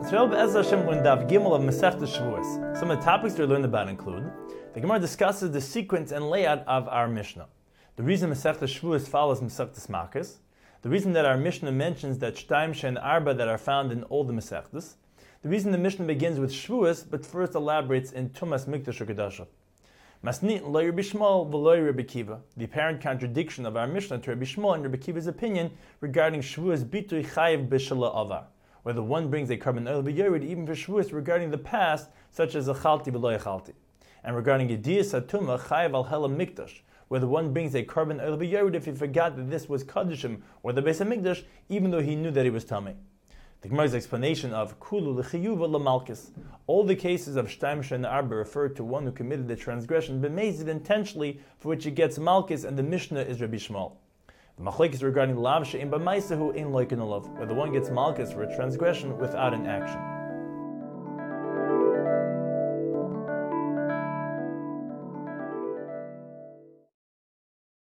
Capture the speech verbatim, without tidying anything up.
Today, Be'ezras Hashem, we're in Daf Gimel of Masechtas Shavuos. Some of the topics we learned about include: the Gemara discusses the sequence and layout of our Mishnah. The reason Masechtas Shavuos follows Masechtas Makos. The reason that our Mishnah mentions that Shtaim She and Arba that are found in all the Masechtas. The reason the Mishnah begins with Shavuos, but first elaborates in Tumas Mikdash or Kedusha. Masnit lo Rabbi Shmuel v'lo Rabbi Kiva. The apparent contradiction of our Mishnah to Rabbi Shmuel and Rabbi Kiva's opinion regarding Shavuos bitui chayiv b'shala avar, whether one brings a carbon oil b'yerid even for Shavuos regarding the past, such as a chalti v'lo chalti, and regarding Yediyas Satuma chayiv al hela mikdash, whether one brings a carbon oil b'yerid if he forgot that this was Kadishim or the Beis HaMikdash, even though he knew that he was Tamei. The Gemara's explanation of Kulu l'chiyuva l'malkis. All the cases of Shtaim She and Arba refer to one who committed the transgression, but makes it intentionally, for which he gets malkis, and the Mishnah is Rabbi Shmuel. The machlek is regarding lav she'im b'maisahu ein loikin olav, whether one gets malkis for a transgression without an action.